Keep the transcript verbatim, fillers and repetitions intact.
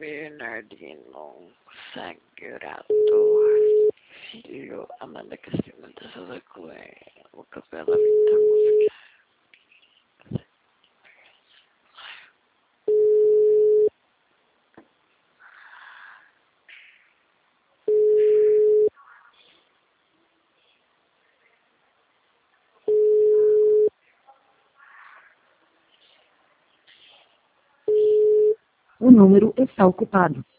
Bernardino Sagurato, filho Amanda Castilho da Souza Coelho, o Capela Vita Música. O número está ocupado.